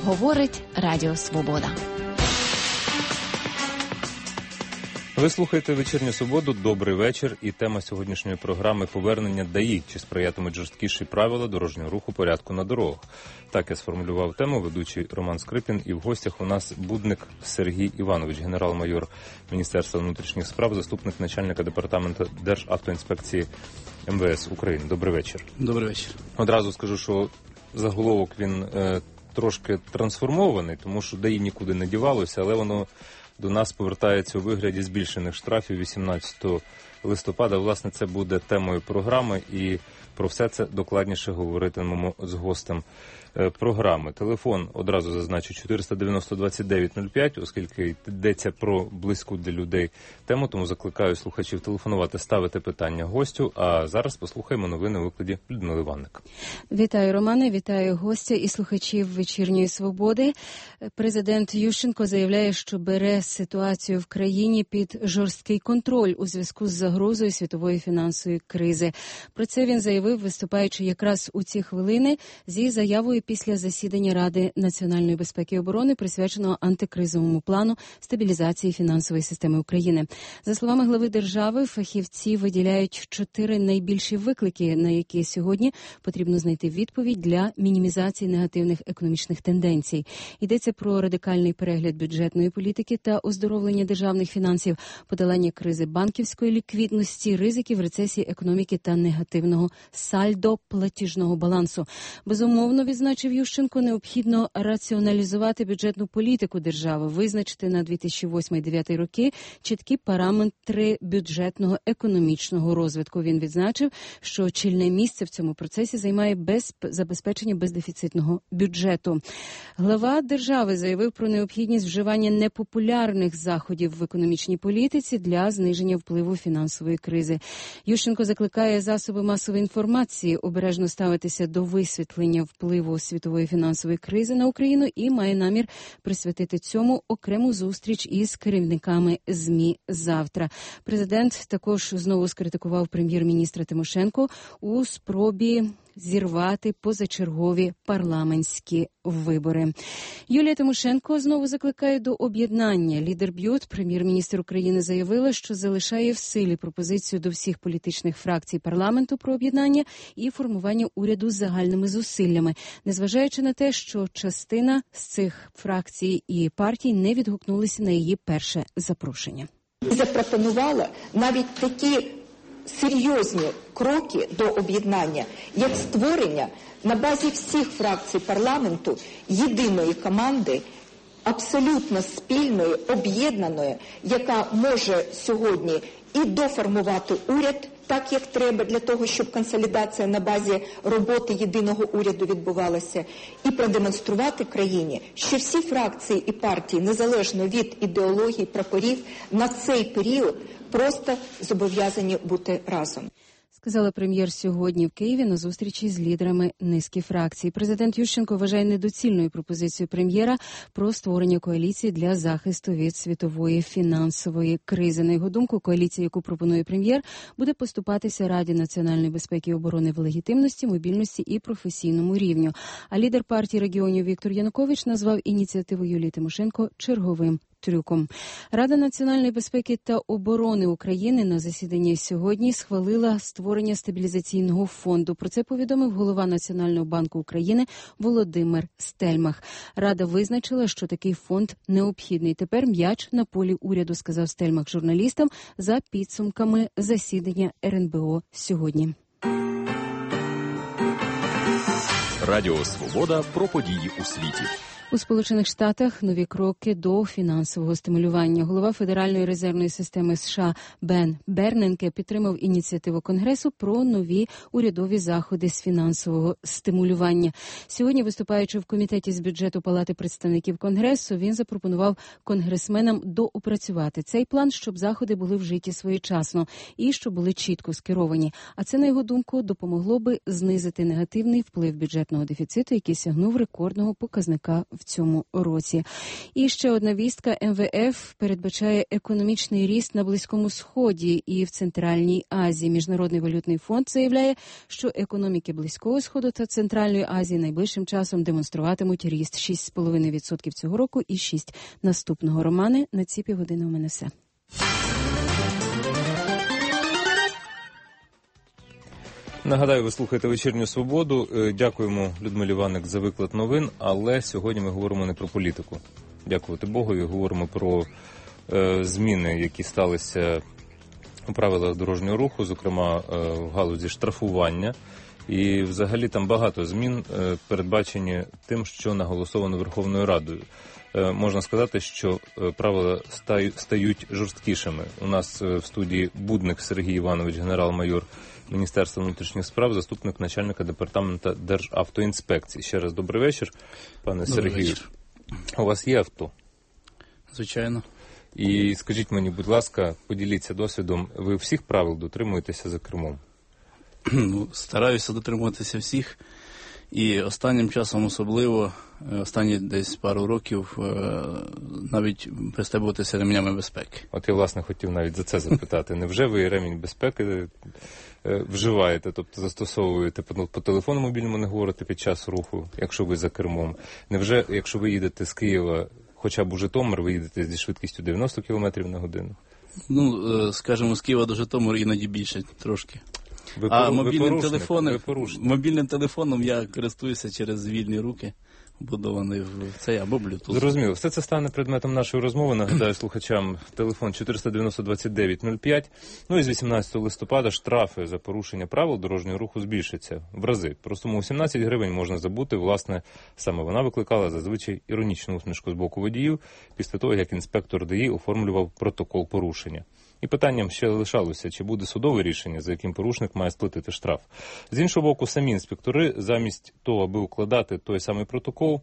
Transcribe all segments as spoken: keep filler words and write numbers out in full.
Говорить Радіо Свобода. Ви слухаєте «Вечірню Свободу». Добрий вечір. І тема сьогоднішньої програми – повернення ДАІ. Чи сприятимуть жорсткіші правила дорожнього руху порядку на дорогах? Так я сформулював тему, ведучий Роман Скрипін. І в гостях у нас Будник Сергій Іванович, генерал-майор Міністерства внутрішніх справ, заступник начальника департаменту Державтоінспекції ем ве ес України. Добрий вечір. Добрий вечір. Одразу скажу, що заголовок він е, трошки трансформований, тому що ДАІ нікуди не дівалося, але воно до нас повертається у вигляді збільшених штрафів вісімнадцятого листопада. Власне, це буде темою програми, і про все це докладніше говоритимемо з гостем програми. Телефон, одразу зазначу, чотириста дев'яносто двадцять дев'ять нуль п'ять, оскільки йдеться про близьку для людей тему, тому закликаю слухачів телефонувати, ставити питання гостю. А зараз послухаємо новини у викладі Людмили Ванник. Вітаю, Романе, вітаю гостя і слухачів «Вечірньої Свободи». Президент Ющенко заявляє, що бере ситуацію в країні під жорсткий контроль у зв'язку з загрозою світової фінансової кризи. Про це він заявив, виступаючи якраз у ці хвилини зі заявою після засідання Ради національної безпеки і оборони, присвяченого антикризовому плану стабілізації фінансової системи України. За словами глави держави, фахівці виділяють чотири найбільші виклики, на які сьогодні потрібно знайти відповідь для мінімізації негативних економічних тенденцій. Йдеться про радикальний перегляд бюджетної політики та оздоровлення державних фінансів, подолання кризи банківської ліквідності, ризиків рецесії економіки та негативного сальдо платіжного балансу. Безумовно, відзначив Ющенко, необхідно раціоналізувати бюджетну політику держави, визначити на дві тисячі восьмий - дві тисячі дев'ятий роки чіткі параметри бюджетного економічного розвитку. Він відзначив, що чільне місце в цьому процесі займає без забезпечення бездефіцитного бюджету. Глава держави заявив про необхідність вживання непопулярних заходів в економічній політиці для зниження впливу фінансової кризи. Ющенко закликає засоби масової інформації обережно ставитися до висвітлення впливу світової фінансової кризи на Україну і має намір присвятити цьому окрему зустріч із керівниками ЗМІ завтра. Президент також знову скритикував прем'єр-міністра Тимошенко у спробі зірвати позачергові парламентські вибори. Юлія Тимошенко знову закликає до об'єднання. Лідер БЮТ, прем'єр-міністр України, заявила, що залишає в силі пропозицію до всіх політичних фракцій парламенту про об'єднання і формування уряду з загальними зусиллями, незважаючи на те, що частина з цих фракцій і партій не відгукнулися на її перше запрошення. Запропонувала навіть такі серйозні кроки до об'єднання, як створення на базі всіх фракцій парламенту єдиної команди, абсолютно спільної, об'єднаної, яка може сьогодні і доформувати уряд так, як треба, для того, щоб консолідація на базі роботи єдиного уряду відбувалася, і продемонструвати країні, що всі фракції і партії, незалежно від ідеології, прапорів, на цей період просто зобов'язані бути разом. Сказала прем'єр сьогодні в Києві на зустрічі з лідерами низки фракцій. Президент Ющенко вважає недоцільною пропозицію прем'єра про створення коаліції для захисту від світової фінансової кризи. На його думку, коаліція, яку пропонує прем'єр, буде поступатися Раді національної безпеки і оборони в легітимності, мобільності і професійному рівню. А лідер партії регіонів Віктор Янукович назвав ініціативу Юлії Тимошенко черговим трюком. Рада національної безпеки та оборони України на засіданні сьогодні схвалила створення стабілізаційного фонду. Про це повідомив голова Національного банку України Володимир Стельмах. Рада визначила, що такий фонд необхідний. Тепер м'яч на полі уряду, сказав Стельмах журналістам за підсумками засідання ер ен бе о сьогодні. Радіо Свобода про події у світі. У Сполучених Штатах нові кроки до фінансового стимулювання. Голова Федеральної резервної системи США Бен Берненке підтримав ініціативу Конгресу про нові урядові заходи з фінансового стимулювання. Сьогодні, виступаючи в комітеті з бюджету Палати представників Конгресу, він запропонував конгресменам доопрацювати цей план, щоб заходи були вжиті своєчасно і щоб були чітко скеровані. А це, на його думку, допомогло би знизити негативний вплив бюджетного дефіциту, який сягнув рекордного показника в цьому році. І ще одна вістка. ем ве еф передбачає економічний ріст на Близькому Сході і в Центральній Азії. Міжнародний валютний фонд заявляє, що економіки Близького Сходу та Центральної Азії найближчим часом демонструватимуть ріст шість цілих п'ять десятих відсотка цього року і шість відсотків наступного. Романе, на ці півгодини у мене все. Нагадаю, ви слухаєте «Вечірню Свободу». Дякуємо Людмилі Ваник за виклад новин, але сьогодні ми говоримо не про політику. Дякувати Богові, говоримо про е, зміни, які сталися у правилах дорожнього руху, зокрема е, в галузі штрафування. І взагалі там багато змін е, передбачені тим, що наголосовано Верховною Радою. Е, можна сказати, що е, правила стаю, стають жорсткішими. У нас е, в студії Будник Сергій Іванович, генерал-майор Міністерства внутрішніх справ, заступник начальника департаменту Державтоінспекції. Ще раз добрий вечір, пане Добрий Сергію. вечір. У вас є авто? Звичайно. І скажіть мені, будь ласка, поділіться досвідом, ви всіх правил дотримуєтеся за кермом? Ну, стараюся дотримуватися всіх. І останнім часом особливо, останні десь пару років, навіть пристебуватися ремнями безпеки. От я, власне, хотів навіть за це запитати. Невже ви ремінь безпеки вживаєте, тобто застосовуєте по, по телефону мобільному, не говорите під час руху, якщо ви за кермом? Невже, якщо ви їдете з Києва, хоча б у Житомир, ви їдете зі швидкістю дев'яносто кілометрів на годину? Ну, скажімо, з Києва до Житомира іноді більше трошки. Ви, а ви мобільним телефоном, мобільним телефоном я користуюся через вільні руки, вбудований в цей або Bluetooth. Зрозуміло. Все це стане предметом нашої розмови. Нагадаю слухачам, телефон чотириста дев'яносто двадцять дев'ять нуль п'ять. Ну і з вісімнадцятого листопада штрафи за порушення правил дорожнього руху збільшаться в рази. Про суму сімнадцять гривень можна забути. Власне, саме вона викликала зазвичай іронічну усмішку з боку водіїв після того, як інспектор ДАІ оформлював протокол порушення. І питанням ще лишалося, чи буде судове рішення, за яким порушник має сплатити штраф. З іншого боку, самі інспектори, замість того, аби укладати той самий протокол,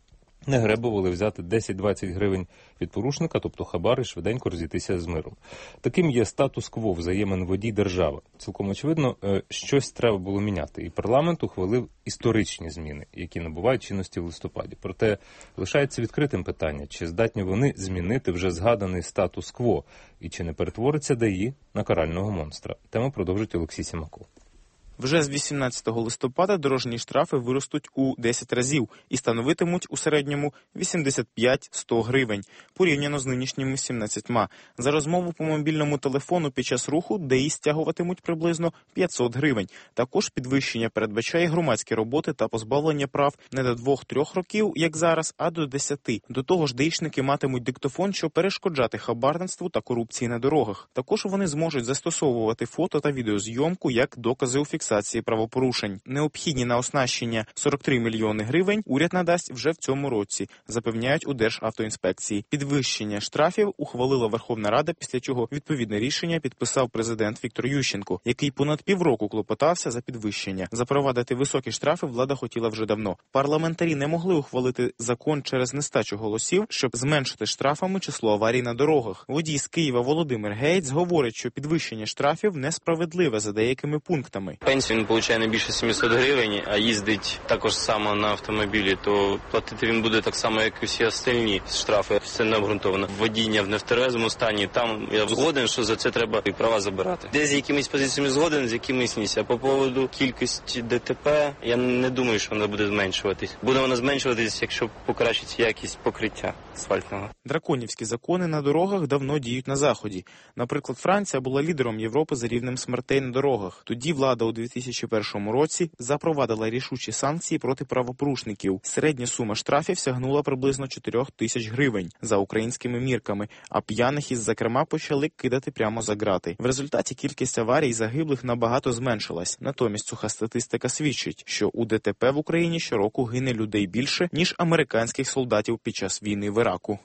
не гребували взяти десять-двадцять гривень від порушника, тобто хабар, і швиденько розійтися з миром. Таким є статус-кво взаємин водій-держава. Цілком очевидно, щось треба було міняти. І парламент ухвалив історичні зміни, які набувають чинності в листопаді. Проте лишається відкритим питання, чи здатні вони змінити вже згаданий статус-кво, і чи не перетвориться ДАІ на карального монстра. Тему продовжить Олексій Сімаков. Вже з вісімнадцятого листопада дорожні штрафи виростуть у десять разів і становитимуть у середньому вісімдесят п'ять - сто гривень, порівняно з нинішніми сімнадцятьма. За розмову по мобільному телефону під час руху ДАІ стягуватимуть приблизно п'ятсот гривень. Також підвищення передбачає громадські роботи та позбавлення прав не до двох-трьох років, як зараз, а до десяти. До того ж, даїшники матимуть диктофон, щоб перешкоджати хабарництву та корупції на дорогах. Також вони зможуть застосовувати фото та відеозйомку як докази у фіксації правопорушень. Необхідні на оснащення сорок три мільйони гривень уряд надасть вже в цьому році, запевняють у Державтоінспекції. Підвищення штрафів ухвалила Верховна Рада, після чого відповідне рішення підписав президент Віктор Ющенко, який понад півроку клопотався за підвищення. Запровадити високі штрафи влада хотіла вже давно. Парламентарі не могли ухвалити закон через нестачу голосів, щоб зменшити штрафами число аварій на дорогах. Водій з Києва Володимир Геєць говорить, що підвищення штрафів несправедливе за деякими пунктами. Пенсію він отримує не більше сімсот гривень, а їздить також само на автомобілі, то платити він буде так само, як і всі остальні штрафи. Це не обґрунтовано. Водіння в нетверезому стані, там я згоден, що за це треба і права забирати. Десь з якимись позиціями згоден, з якимись ні. А по поводу кількості ДТП, я не думаю, що вона буде зменшуватись. Буде вона зменшуватись, якщо покращиться якість покриття асфальтного. Драконівські закони на дорогах давно діють на Заході. Наприклад, Франція була лідером Європи за рівнем смертей на дорогах. Тоді влада у дві тисячі першому році запровадила рішучі санкції проти правопорушників. Середня сума штрафів сягнула приблизно чотири тисячі гривень за українськими мірками, а п'яних із-за керма почали кидати прямо за ґрати. В результаті кількість аварій і загиблих набагато зменшилась. Натомість суха статистика свідчить, що у ДТП в Україні щороку гине людей більше, ніж американських солдатів під час війни в Іраку.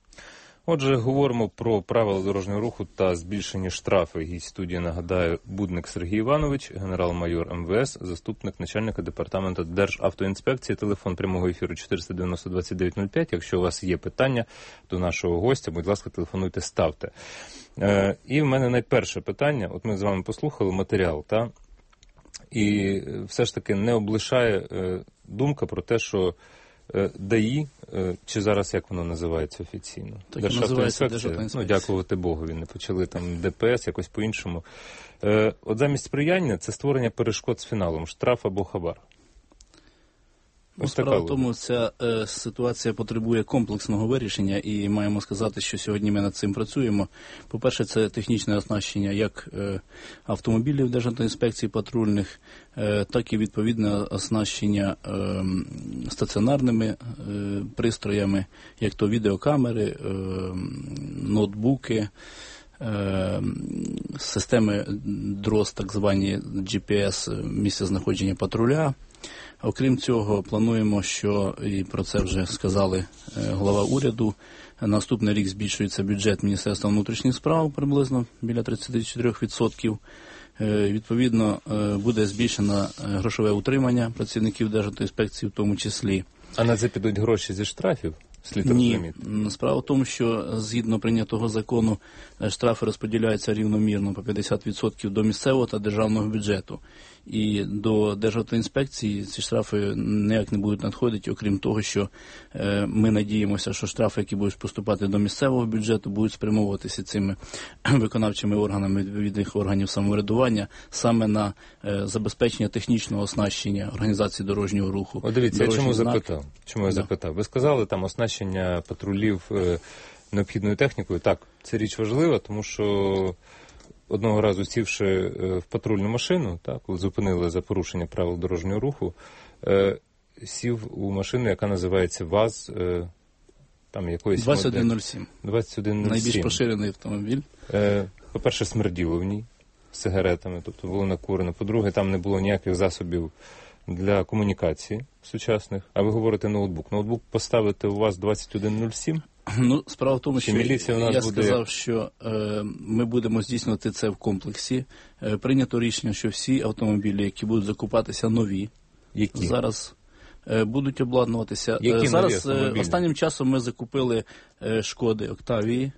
Отже, говоримо про правила дорожнього руху та збільшені штрафи. Гість студії, нагадаю, Будник Сергій Іванович, генерал-майор ем ве ес, заступник начальника департаменту Державтоінспекції. Телефон прямого ефіру чотириста дев'яносто двадцять дев'ять нуль п'ять. Якщо у вас є питання до нашого гостя, будь ласка, телефонуйте, ставте. Е, і в мене найперше питання. От ми з вами послухали матеріал, та? І все ж таки не облишає е, думка про те, що ДАІ чи зараз як воно називається офіційно? Так і називається Державна інспекція. Ну, дякувати Богу, він не почали там ДПС, якось по-іншому. От замість сприяння це створення перешкод з фіналом, штраф або хабар. Ну, справа в тому, ця е, ситуація потребує комплексного вирішення, і маємо сказати, що сьогодні ми над цим працюємо. По-перше, це технічне оснащення як е, автомобілів Державної інспекції патрульних, е, так і відповідне оснащення е, стаціонарними е, пристроями, як то відеокамери, е, ноутбуки, е, системи дрос, так звані джі пі ес, місця знаходження патруля. Окрім цього, плануємо, що, і про це вже сказали глава уряду, наступний рік збільшується бюджет Міністерства внутрішніх справ приблизно біля тридцять чотири відсотки. Відповідно, буде збільшено грошове утримання працівників Державної інспекції в тому числі. А на це підуть гроші зі штрафів? Слід Ні. Справа в тому, що згідно прийнятого закону штрафи розподіляються рівномірно по п'ятдесят відсотків до місцевого та державного бюджету. І до Державної інспекції ці штрафи ніяк не будуть надходити, окрім того, що е, ми надіємося, що штрафи, які будуть поступати до місцевого бюджету, будуть спрямовуватися цими виконавчими органами відповідних органів самоврядування саме на е, забезпечення технічного оснащення організації дорожнього руху. О, дивіться, я чому знак. запитав? Чому я Да. запитав? Ви сказали, там оснащення патрулів е, необхідною технікою. Так, це річ важлива, тому що одного разу сівши в патрульну машину, так, коли зупинили за порушення правил дорожнього руху, е, сів у машину, яка називається ВАЗ, е, там якоїсь двадцять один нуль сім. двадцять один нуль сім. Найбільш поширений автомобіль. Е, по-перше, смерділо в ній з сигаретами, тобто було накурено. По-друге, там не було ніяких засобів для комунікації сучасних. А ви говорите ноутбук. Ноутбук поставити у вас двадцять один нуль сім? Ну, справа в тому, що міліція у нас я буде... сказав, що е, ми будемо здійснювати це в комплексі. Е, прийнято рішення, що всі автомобілі, які будуть закупатися нові, які? зараз е, будуть обладнуватися. Які е, зараз нові е, останнім часом ми закупили е, Шкоди Октавії,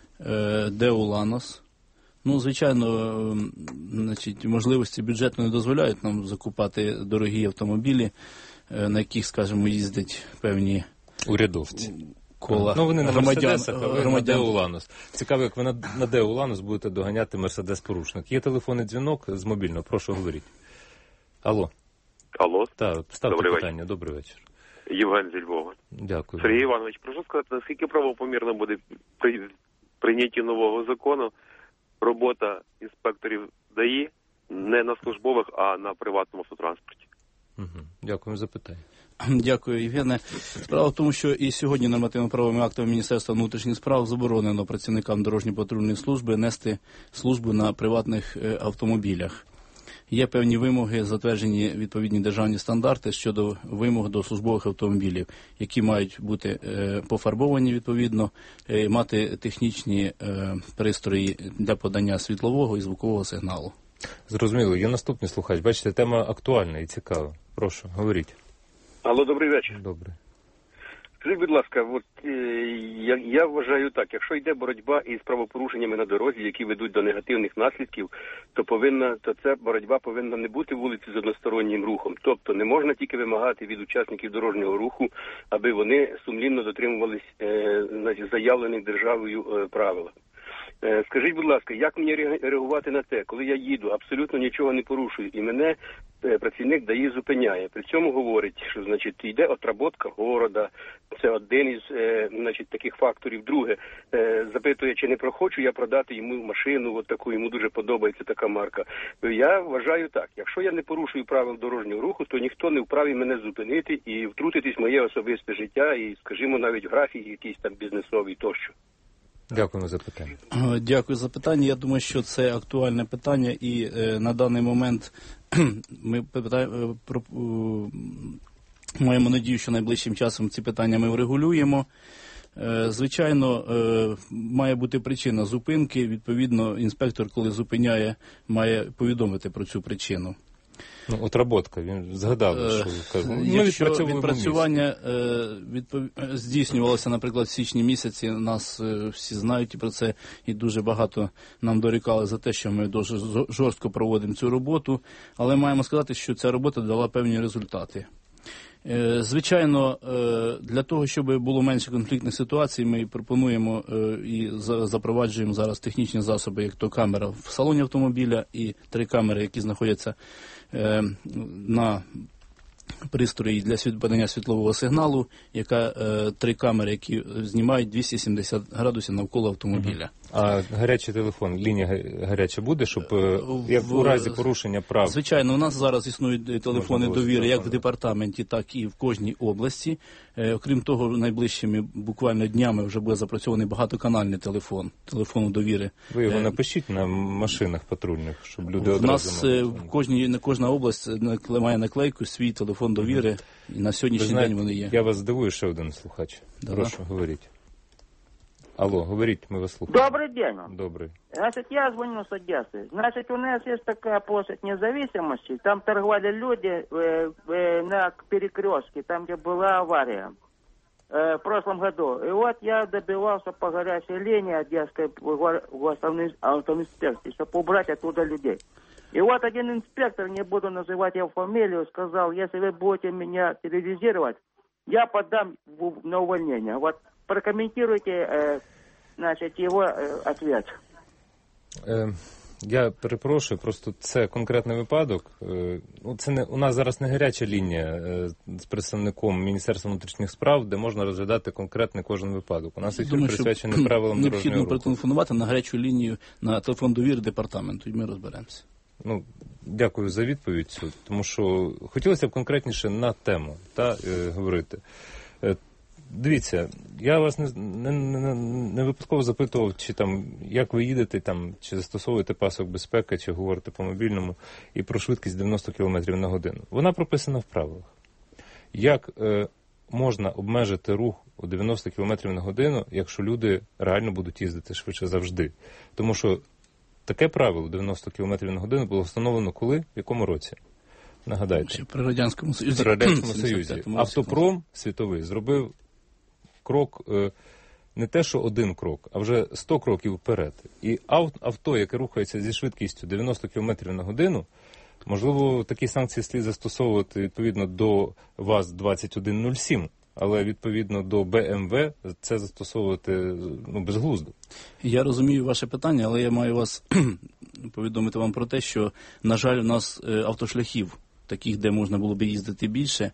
е, Део Ланос. Ну, звичайно, е, значить, можливості бюджетно не дозволяють нам закупати дорогі автомобілі, е, на яких, скажімо, їздять певні урядовці. Кола ну, вони на громадян, Мерседесах, а ви громадян. на Део Ланос. Цікаво, як ви на, на Део Ланос будете доганяти Мерседес-порушник. Є телефонний дзвінок з мобільного, прошу говоріть. Алло. Алло. Так, ставте Добрий питання. вечір. Добрий вечір. Євген зі Львова. Дякую. Сергій Іванович, прошу сказати, наскільки правопомірно буде при прийнятті нового закону робота інспекторів ДАІ не на службових, а на приватному автотранспорті? Угу. Дякую за питання. Дякую, Євгене. Справа в тому, що і сьогодні нормативно-правовими актами Міністерства внутрішніх справ заборонено працівникам дорожньо-патрульної служби нести службу на приватних автомобілях. Є певні вимоги, затверджені відповідні державні стандарти щодо вимог до службових автомобілів, які мають бути пофарбовані відповідно, мати технічні пристрої для подання світлового і звукового сигналу. Зрозуміло. Є наступний слухач. Бачите, тема актуальна і цікава. Прошу, говоріть. Алло, добрий вечір. Добре. Скажіть, будь ласка, от, е, я, я вважаю так, якщо йде боротьба із правопорушеннями на дорозі, які ведуть до негативних наслідків, то повинна, то ця боротьба повинна не бути вулиці з одностороннім рухом. Тобто не можна тільки вимагати від учасників дорожнього руху, аби вони сумлінно дотримувались е, значить, заявлених державою е, правил. Скажіть, будь ласка, як мені реагувати на те, коли я їду, абсолютно нічого не порушую, і мене працівник ДАІ зупиняє. При цьому говорить, що, значить, йде отработка города, це один із, значить, таких факторів. Друге, запитує, чи не прохочу я продати йому машину, от таку, йому дуже подобається така марка. Я вважаю так, якщо я не порушую правил дорожнього руху, то ніхто не вправі мене зупинити і втрутитись в моє особисте життя і, скажімо, навіть в графіки якісь там бізнесові тощо. Дякуємо за питання. Дякую за питання. Я думаю, що це актуальне питання, і е, на даний момент ми питаємо, про, е, маємо надію, що найближчим часом ці питання ми врегулюємо. Е, звичайно, е, має бути причина зупинки. Відповідно, інспектор, коли зупиняє, має повідомити про цю причину. Ну, отработка, він згадав, що казав. Якщо відпрацювання відпов... здійснювалося, наприклад, в січні місяці, нас всі знають і про це, і дуже багато нам дорікали за те, що ми дуже жорстко проводимо цю роботу, але маємо сказати, що ця робота дала певні результати. Звичайно, для того, щоб було менше конфліктних ситуацій, ми пропонуємо і запроваджуємо зараз технічні засоби, як то камера в салоні автомобіля і три камери, які знаходяться на пристрої для подання світлового сигналу, яка три камери, які знімають двісті сімдесят градусів навколо автомобіля. А гарячий телефон, лінія гаряча буде, щоб як в, у разі порушення прав? Звичайно, у нас зараз існують телефони довіри як в департаменті, так і в кожній області. Е, окрім того, найближчими буквально днями вже буде запрацьований багатоканальний телефон, телефону довіри. Ви його напишіть на машинах патрульних, щоб люди в одразу... У нас в кожній, кожна область має наклейку свій телефон довіри, і на сьогоднішній знаєте, день вони є. Я вас здивую, ще один слухач. Да. Прошу, говоріть. Алло, говорите, мы вас слушаем. Добрый день. Добрый. Значит, я звоню с Одессы. Значит, у нас есть такая площадь независимости. Там торговали люди э, э, на перекрестке, там, где была авария э, в прошлом году. И вот я добивался по горячей линии Одесской автоинспекции, чтобы убрать оттуда людей. И вот один инспектор, не буду называть его фамилию, сказал, если вы будете меня терроризировать, я подам на увольнение. Вот прокомментируйте, э, значит, его э, ответ. Е, я перепрошую, просто це конкретний випадок. Е, ну, це не, у нас зараз не гаряча лінія е, з представником Міністерства внутрішніх справ, де можна розглядати конкретний кожен випадок. У нас ефір присвячений правилам дорожнього руху. Необхідно перетелефонувати на гарячу лінію на телефон довіри департаменту, і ми розберемося. Ну, дякую за відповідь цю, тому що хотілося б конкретніше на тему та, е, говорити. Е, Дивіться, я вас не, не, не, не випадково запитував, чи там, як ви їдете, там, чи застосовуєте пасок безпеки, чи говорите по мобільному, і про швидкість дев'яносто кілометрів на годину. Вона прописана в правилах. Як е, можна обмежити рух у дев'яносто кілометрів на годину, якщо люди реально будуть їздити швидше завжди? Тому що таке правило дев'яносто кілометрів на годину було встановлено коли? В якому році? Нагадайте. Ще при Радянському Союзі. При Радянському Союзі. Автопром світовий зробив крок, не те, що один крок, а вже сто кроків вперед. І авто, яке рухається зі швидкістю дев'яносто кілометрів на годину, можливо, такі санкції слід застосовувати відповідно до ВАЗ двадцять один нуль сім, але відповідно до Б М В це застосовувати ну, безглуздо. Я розумію ваше питання, але я маю вас повідомити вам про те, що, на жаль, у нас автошляхів таких, де можна було б їздити більше,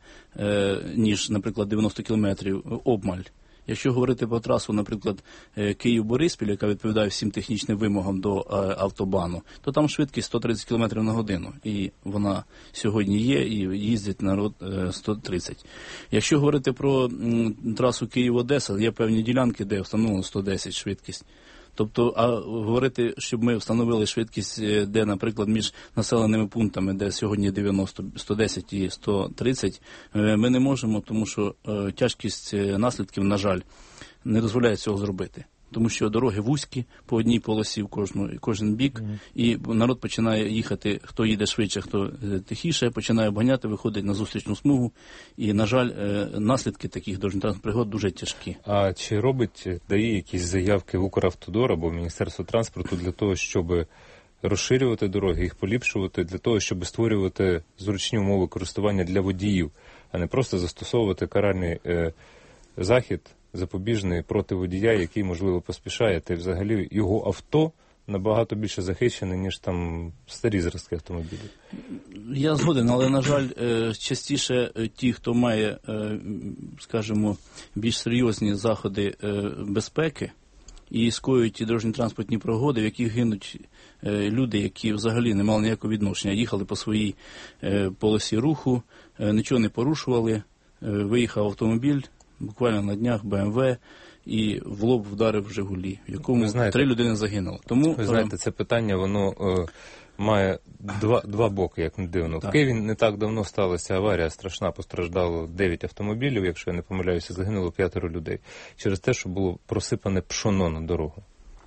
ніж, наприклад, дев'яносто кілометрів, обмаль. Якщо говорити про трасу, наприклад, Київ-Бориспіль, яка відповідає всім технічним вимогам до автобану, то там швидкість сто тридцять кілометрів на годину. І вона сьогодні є, і їздить народ сто тридцять. Якщо говорити про трасу Київ-Одеса, є певні ділянки, де встановлено сто десять швидкість. Тобто, а говорити, щоб ми встановили швидкість, де, наприклад, між населеними пунктами, де сьогодні дев'яносто, сто десять і сто тридцять, ми не можемо, тому що тяжкість наслідків, на жаль, не дозволяє цього зробити. Тому що дороги вузькі, по одній полосі в кожну, кожен бік, mm-hmm. і народ починає їхати, хто їде швидше, хто тихіше, починає обганяти, виходить на зустрічну смугу, і, на жаль, наслідки таких дорожньо-транспортних пригод дуже тяжкі. А чи робить ДАІ якісь заявки в Укравтодор або в Міністерство транспорту для того, щоб розширювати дороги, їх поліпшувати, для того, щоб створювати зручні умови користування для водіїв, а не просто застосовувати каральний е, захід, запобіжний проти водія, який, можливо, поспішає, та й взагалі його авто набагато більше захищене, ніж там старі зразки автомобілів. Я згоден, але, на жаль, частіше ті, хто має, скажімо, більш серйозні заходи безпеки і скоюють ті дорожньо-транспортні пригоди, в яких гинуть люди, які взагалі не мали ніякого відношення, їхали по своїй полосі руху, нічого не порушували, виїхав автомобіль, буквально на днях Б М В, і в лоб вдарив «Жигулі», в якому знаєте, три людини загинуло. Тому, ви знаєте, це питання, воно е, має два, два боки, як не дивно. Так. В Києві не так давно сталася аварія страшна, постраждало дев'ять автомобілів, якщо я не помиляюся, загинуло п'ятеро людей. Через те, що було просипане пшоно на дорогу.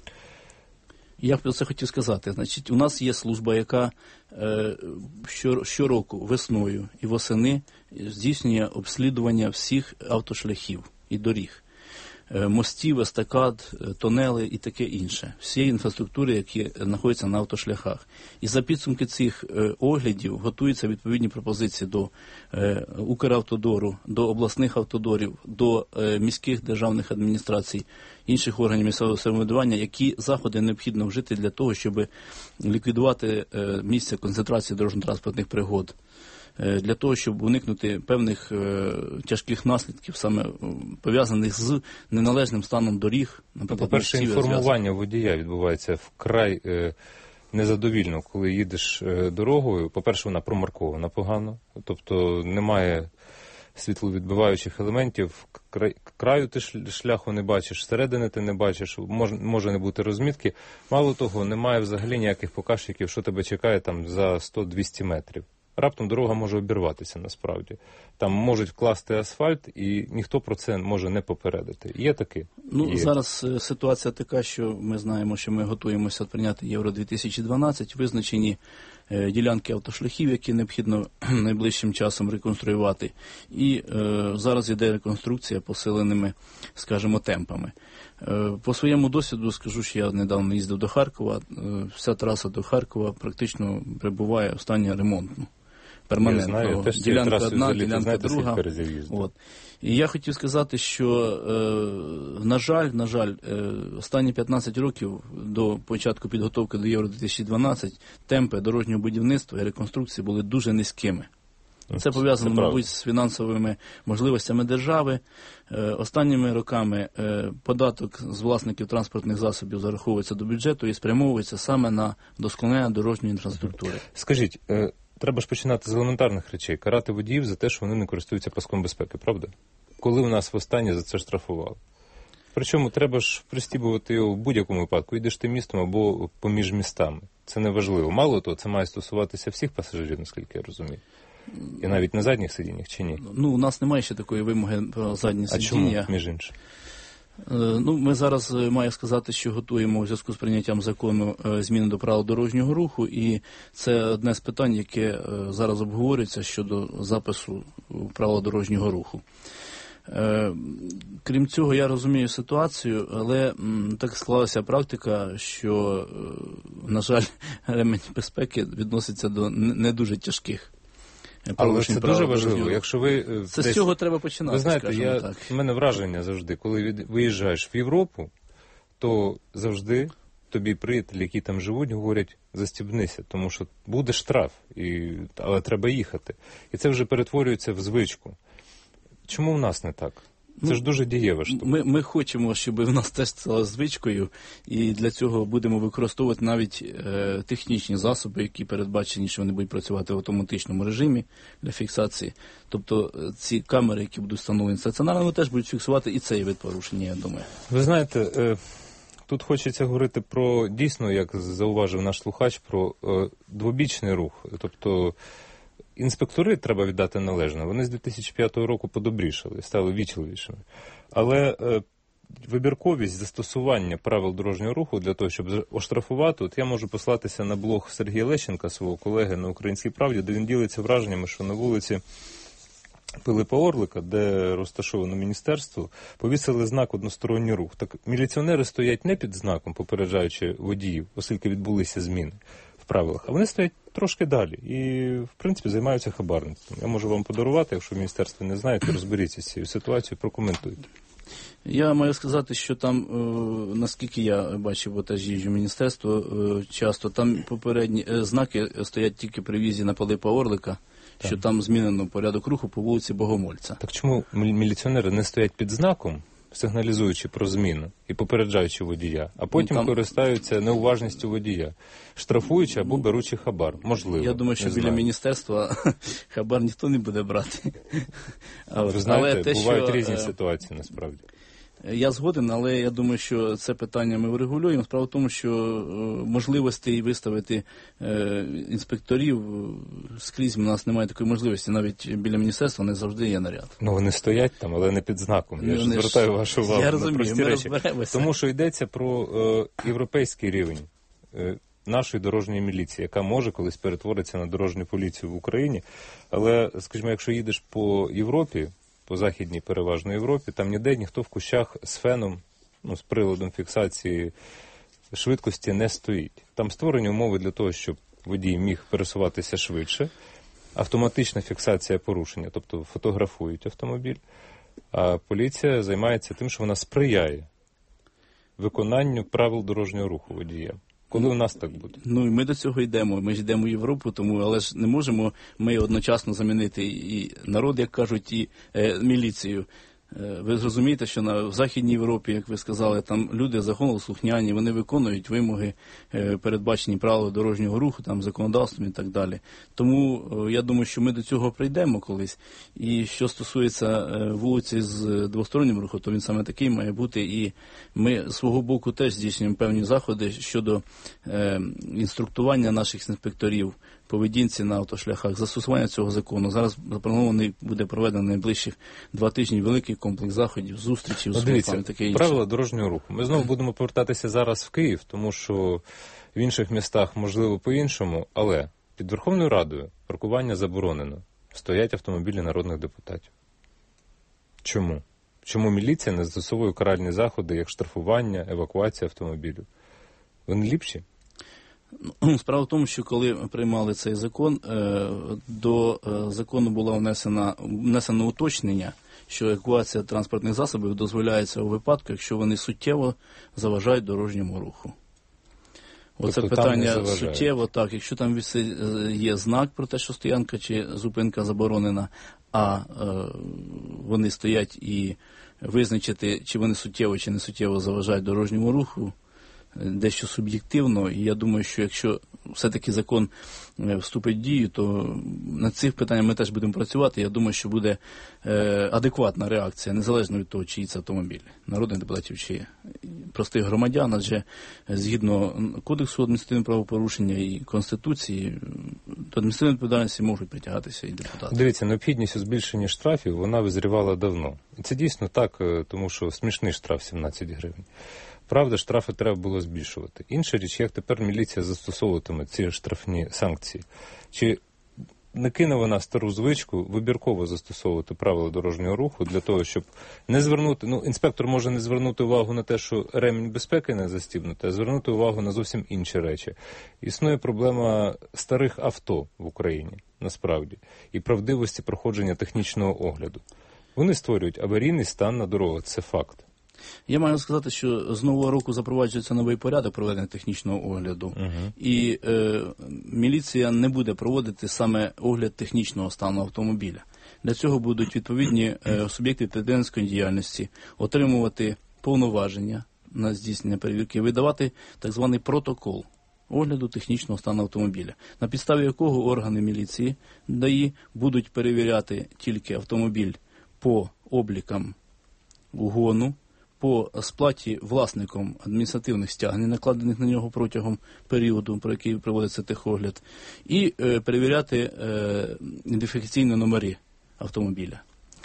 Я про це хотів сказати. Значить, у нас є служба, яка е, що, щороку весною і восени здійснює обслідування всіх автошляхів і доріг. мостів, естакад, тунели і таке інше. Всієї інфраструктури, які знаходяться на автошляхах. І за підсумки цих оглядів готуються відповідні пропозиції до Укравтодору, до обласних автодорів, до міських державних адміністрацій, інших органів місцевого самоврядування, які заходи необхідно вжити для того, щоб ліквідувати місця концентрації дорожньо-транспортних пригод, для того, щоб уникнути певних е, тяжких наслідків, саме пов'язаних з неналежним станом доріг. Наприклад, по-перше, інформування водія відбувається вкрай е, незадовільно, коли їдеш е, дорогою. По-перше, вона промаркована погано, тобто немає світловідбиваючих елементів, край, краю ти шляху не бачиш, середини ти не бачиш, мож, може не бути розмітки. Мало того, немає взагалі ніяких показчиків, що тебе чекає там за сто-двісті метрів. Раптом дорога може обірватися насправді. Там можуть вкласти асфальт, і ніхто про це може не попередити. Є таке? Ну, Є. Зараз ситуація така, що ми знаємо, що ми готуємося прийняти Євро дві тисячі дванадцять, визначені е, ділянки автошляхів, які необхідно найближчим часом реконструювати. І е, зараз йде реконструкція посиленими, скажімо, темпами. Е, по своєму досвіду скажу, що я недавно їздив до Харкова. Е, вся траса до Харкова практично перебуває в стані ремонту. Перманентно. Знаю, теж ділянка одна, взагалі, ділянка знаєте, друга. От. І я хотів сказати, що, е, на жаль, на жаль, е, останні п'ятнадцять років до початку підготовки до Євро дві тисячі дванадцять темпи дорожнього будівництва і реконструкції були дуже низькими. Це пов'язано, це мабуть, з фінансовими можливостями держави. Е, останніми роками е, податок з власників транспортних засобів зараховується до бюджету і спрямовується саме на вдосконалення дорожньої інфраструктури. Скажіть, е... треба ж починати з елементарних речей. Карати водіїв за те, що вони не користуються паском безпеки, правда? Коли у нас востаннє за це штрафували? Причому треба ж пристібувати його в будь-якому випадку. Йдеш ти містом або поміж містами. Це не важливо. Мало того, це має стосуватися всіх пасажирів, наскільки я розумію. І навіть на задніх сидіннях, чи ні? Ну, у нас немає ще такої вимоги про задні а сидіння. А чому, між іншим? Ну, ми зараз, маю сказати, що готуємо у зв'язку з прийняттям закону зміни до правил дорожнього руху, і це одне з питань, яке зараз обговорюється щодо запису правил дорожнього руху. Крім цього, я розумію ситуацію, але так склалася практика, що, на жаль, ремень безпеки відноситься до не дуже тяжких. Але це дуже важливо. Якщо ви це десь... з цього треба починати. Ви знаєте, я... так. в мене враження завжди, коли виїжджаєш в Європу, то завжди тобі приятелі, які там живуть, говорять, застібнися, тому що буде штраф, і... але треба їхати. І це вже перетворюється в звичку. Чому в нас не так? Це ну, ж дуже дієва штука. Ми, ми хочемо, щоб в нас теж стало звичкою, і для цього будемо використовувати навіть е, технічні засоби, які передбачені, що вони будуть працювати в автоматичному режимі для фіксації. Тобто ці камери, які будуть встановлені стаціонарно, вони теж будуть фіксувати і цей вид порушення, я думаю. Ви знаєте, е, тут хочеться говорити про, дійсно, як зауважив наш слухач, про е, двобічний рух. Тобто інспектори, треба віддати належне, вони з дві тисячі п'ятого року подобрішали, стали вічливішими. Але е, вибірковість застосування правил дорожнього руху для того, щоб оштрафувати, от я можу послатися на блог Сергія Лещенка, свого колеги на «Українській правді», де він ділиться враженнями, що на вулиці Пилипа Орлика, де розташовано міністерство, повісили знак «Односторонній рух». Так міліціонери стоять не під знаком, попереджаючи водіїв, оскільки відбулися зміни в правилах, а вони стоять трошки далі і, в принципі, займаються хабарництвом. Я можу вам подарувати, якщо в міністерстві не знаєте, розберіться з цією ситуацією, прокоментуйте. Я маю сказати, що там, наскільки я бачив, бо теж їжджу в міністерство часто, там попередні знаки стоять тільки при в'їзді на Пилипа Орлика, так, що там змінено порядок руху по вулиці Богомольця. Так чому міліціонери не стоять під знаком, сигналізуючи про зміну і попереджаючи водія, а потім там користаються неуважністю водія, штрафуючи або беручи хабар? Можливо. Я думаю, що біля знаю. міністерства хабар ніхто не буде брати. Ви знаєте, але те, бувають що... різні ситуації насправді. Я згоден, але я думаю, що це питання ми врегулюємо. Справа в тому, що можливостей виставити е, інспекторів скрізь у нас немає такої можливості. Навіть біля міністерства не завжди є наряд. Ну, вони стоять там, але не під знаком. Я ж звертаю ж... вашу увагу я на розумію, прості ми речі. Розберемося. Тому що йдеться про е, європейський рівень е, нашої дорожньої міліції, яка може колись перетворитися на дорожню поліцію в Україні. Але, скажімо, якщо їдеш по Європі, по Західній переважно Європі, там ніде ніхто в кущах з феном, ну, з приладом фіксації швидкості не стоїть. Там створені умови для того, щоб водій міг пересуватися швидше, автоматична фіксація порушення, тобто фотографують автомобіль, а поліція займається тим, що вона сприяє виконанню правил дорожнього руху водія. Коли у нас так буде? Ну, і ми до цього йдемо. Ми ж йдемо в Європу, тому, але ж не можемо ми одночасно замінити і народ, як кажуть, і е, міліцію. Е, ви зрозумієте, що на, в Західній Європі, як ви сказали, там люди законослухняні, вони виконують вимоги, е, передбачені правила дорожнього руху, там, законодавством і так далі. Тому е, я думаю, що ми до цього прийдемо колись. І що стосується е, вулиці з двостороннім рухом, то він саме такий має бути. І ми з свого боку теж здійснюємо певні заходи щодо е, інструктування наших інспекторів, поведінці на автошляхах, застосування цього закону. Зараз запланований буде проведено найближчих два тижні великий комплекс заходів, зустрічів, ну, дивіться, і таке інше. Правила дорожнього руху. Ми знову будемо повертатися зараз в Київ, тому що в інших містах можливо по-іншому, але під Верховною Радою паркування заборонено. Стоять автомобілі народних депутатів. Чому? Чому міліція не застосовує каральні заходи, як штрафування, евакуація автомобілів? Вони ліпші? Справа в тому, що коли приймали цей закон, до закону було внесено, внесено уточнення, що евакуація транспортних засобів дозволяється у випадку, якщо вони суттєво заважають дорожньому руху. Оце тобто питання суттєво, так, якщо там є знак про те, що стоянка чи зупинка заборонена, а е, вони стоять і визначити, чи вони суттєво чи не суттєво заважають дорожньому руху, дещо суб'єктивно, і я думаю, що якщо все-таки закон вступить в дію, то над цих питаннях ми теж будемо працювати. Я думаю, що буде е, адекватна реакція, незалежно від того, чиї це автомобілі, народних депутатів чи простих громадян, адже згідно Кодексу адміністративного правопорушення і Конституції, до адміністративної відповідальності можуть притягатися і депутати. Дивіться, необхідність у збільшенні штрафів, вона визрівала давно. І це дійсно так, тому що смішний штраф сімнадцять гривень. Правда, штрафи треба було збільшувати. Інша річ, як тепер міліція застосовуватиме ці штрафні санкції. Чи не кине вона стару звичку вибірково застосовувати правила дорожнього руху для того, щоб не звернути, ну, інспектор може не звернути увагу на те, що ремінь безпеки не застібнути, а звернути увагу на зовсім інші речі. Існує проблема старих авто в Україні, насправді, і правдивості проходження технічного огляду. Вони створюють аварійний стан на дорогах, це факт. Я маю сказати, що з нового року запроваджується новий порядок проведення технічного огляду. Uh-huh. І е, міліція не буде проводити саме огляд технічного стану автомобіля. Для цього будуть відповідні е, суб'єкти підприємницької діяльності отримувати повноваження на здійснення перевірки, видавати так званий протокол огляду технічного стану автомобіля, на підставі якого органи міліції ДАІ будуть перевіряти тільки автомобіль по облікам угону, по сплаті власником адміністративних стягнень, накладених на нього протягом періоду, про який проводиться техогляд, і е, перевіряти е, ідентифікаційні номери автомобіля.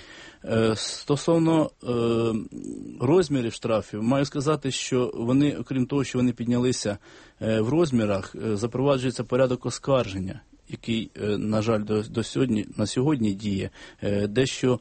Е, стосовно е, розмірів штрафів, маю сказати, що вони, окрім того, що вони піднялися е, в розмірах, е, запроваджується порядок оскарження, який, е, на жаль, до, до сьогодні, на сьогодні діє, е, дещо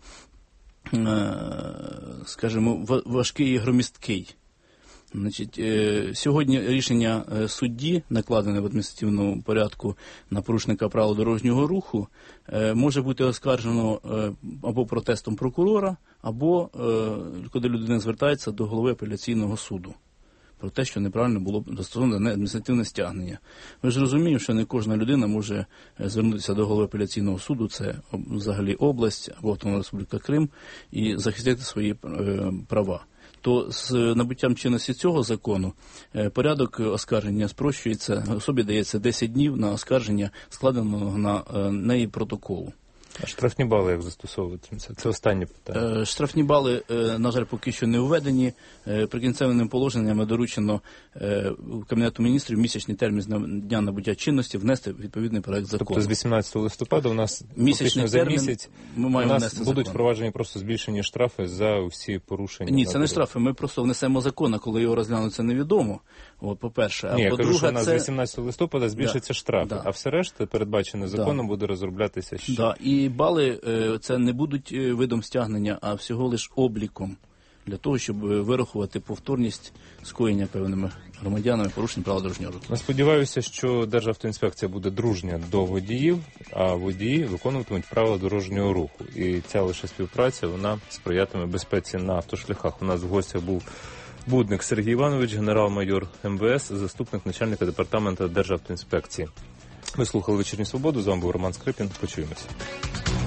скажімо, важкий і громісткий. Значить, сьогодні рішення судді, накладене в адміністративному порядку на порушника правил дорожнього руху, може бути оскаржено або протестом прокурора, або коли людина звертається до голови апеляційного суду про те, що неправильно було застосоване адміністративне стягнення. Ви ж розумієте, що не кожна людина може звернутися до голови апеляційного суду, це взагалі область або Автономна Республіка Крим, і захистити свої е, права. То з набуттям чинності цього закону е, порядок оскарження спрощується, особі дається десять днів на оскарження складеного на е, неї протоколу. А штрафні бали як застосовуватимуться? Це останнє питання. Штрафні бали, на жаль, поки що не введені. Прикінцевими положеннями доручено Кабінету міністрів місячний термін з дня набуття чинності внести відповідний проект закону. Тобто з вісімнадцятого листопада у нас фактично за місяць ми маємо у нас будуть впроваджені просто збільшені штрафи за усі порушення? Ні, це не штрафи, ми просто внесемо закон, а коли його розглянуть, це невідомо. От, по-перше. Ні, а я по-друге, кажу, що у нас це... з вісімнадцятого листопада збільшиться да, штрафи, да. а все решта передбачений законом да. буде розроблятися ще. Да. І ці бали е, це не будуть е, видом стягнення, а всього лиш обліком для того, щоб вирахувати повторність скоєння певними громадянами порушень правил дорожнього руху. Я сподіваюся, що Державтоінспекція буде дружня до водіїв, а водії виконуватимуть правила дорожнього руху. І ця лише співпраця, вона сприятиме безпеці на автошляхах. У нас в гостях був Будник Сергій Іванович, генерал-майор ем ве ес, заступник начальника департаменту Державтоінспекції. Ви слухали «Вечірню Свободу», з вами був Роман Скрипін. Почуємося.